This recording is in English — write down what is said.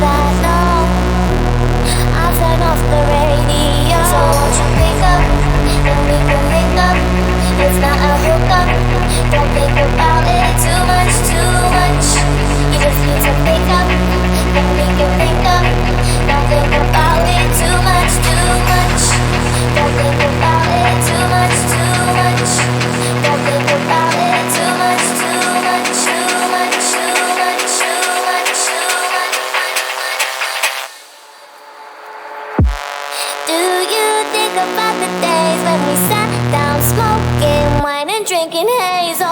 that long. I'll turn off the radio. So won't you pick up, and we can link up. It's not a hookup. Don't think about it too much, too much. You just need to pick up, then we can link up. Don't think about it too much, too much. Don't think about it too much, too much. Don't think about it too much, too much, too much, too much, too much, too much. Do you think about the days when we sat down smoking wine and drinking haze?